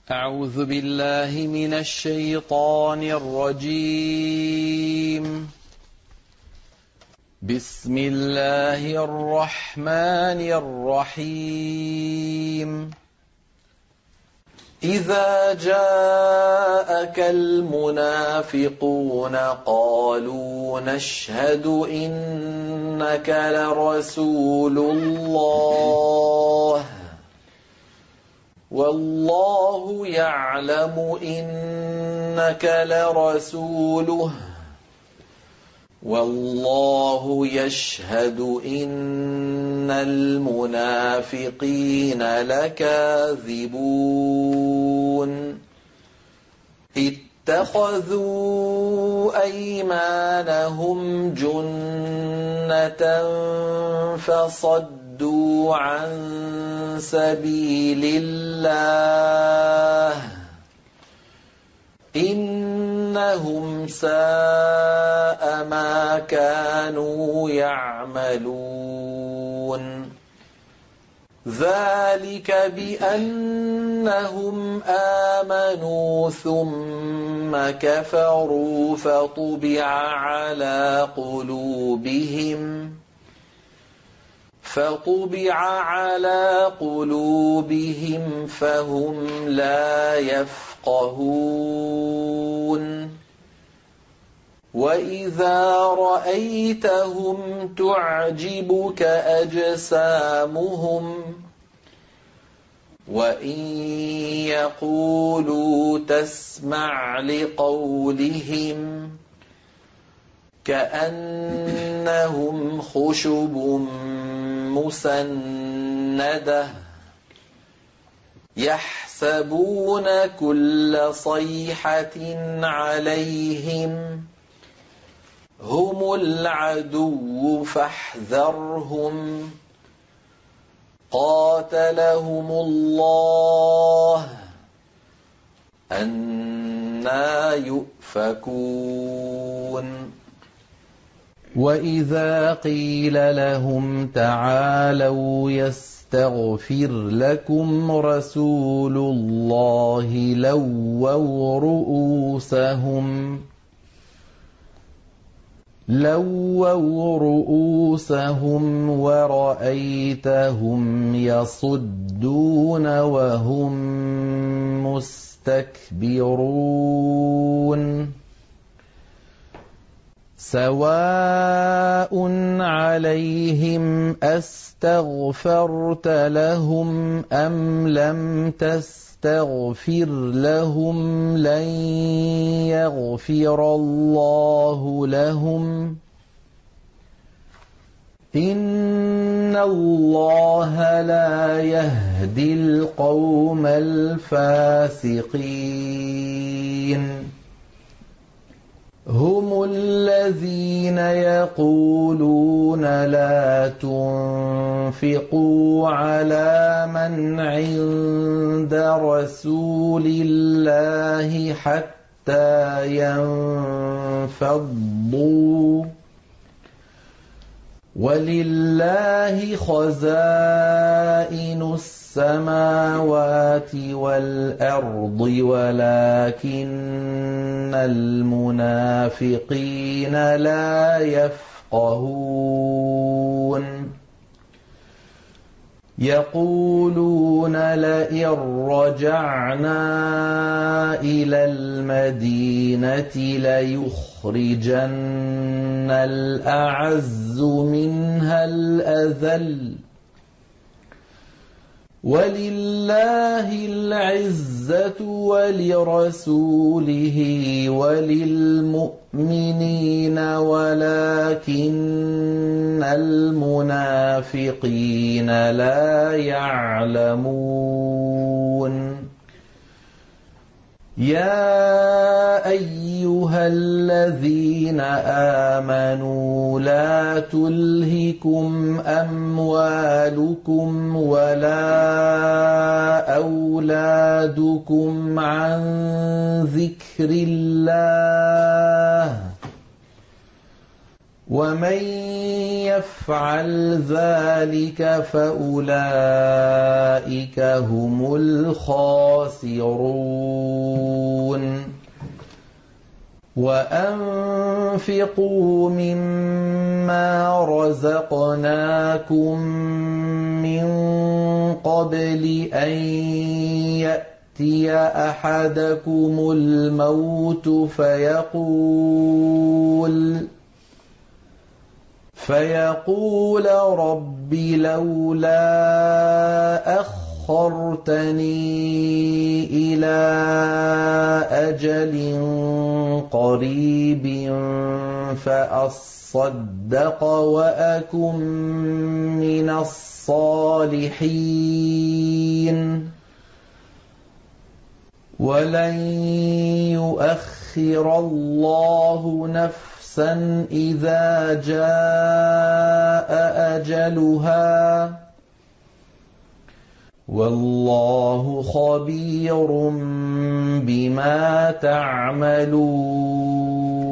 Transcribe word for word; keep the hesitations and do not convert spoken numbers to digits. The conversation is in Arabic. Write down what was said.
أعوذ بالله من الشيطان الرجيم. بسم الله الرحمن الرحيم. إذا جاءك المنافقون قالوا نشهد إنك لرسول الله والله يعلم إنك لرسوله والله يشهد إن المنافقين لكاذبون اتخذوا أيمانهم جنة فصدوا عن سبيل الله إنهم ساء ما كانوا يعملون ذلك بأنهم آمنوا ثم كفروا فطبع على قلوبهم فطبع على قلوبهم فهم لا يفقهون وإذا رأيتهم تعجبك أجسامهم وإن يقولوا تسمع لقولهم كأنهم خشب مسندة يحسبون كل صيحة عليهم هم العدو فاحذرهم قاتلهم الله أنى يؤفكون وإذا قيل لهم تعالوا يستغفر لكم رسول الله لووا رؤوسهم لووا رؤوسهم ورأيتهم يصدون وهم مستكبرون سواء عليهم أستغفرت لهم أم لم تستغفر لهم لن يغفر الله لهم إن الله لا يهدي القوم الفاسقين هم الذين يقولون لا تنفقوا على من عند رسول الله حتى ينفضوا ولله خزائن السماوات والأرض ولكن المنافقين لا يفقهون يقولون لئن رجعنا إلى المدينة ليخرجن الأعز منها الأذل ولله العزة ولرسوله وللمؤمنين ولكن المنافقين لا يعلمون يا أيها الذين آمنوا لا تلهكم أموالكم ولا أولادكم عن ذكر الله ومن يفعل ذلك فأولئك هم الخاسرون وأنفقوا مما رزقناكم من قبل أن يأتي أحدكم الموت فيقول فيقول رب لولا أخرتني إلى أجل قريب فأصدق وأكن من الصالحين ولن يؤخر الله نفسا إذا جاء أجلها والله خبير بما تعملون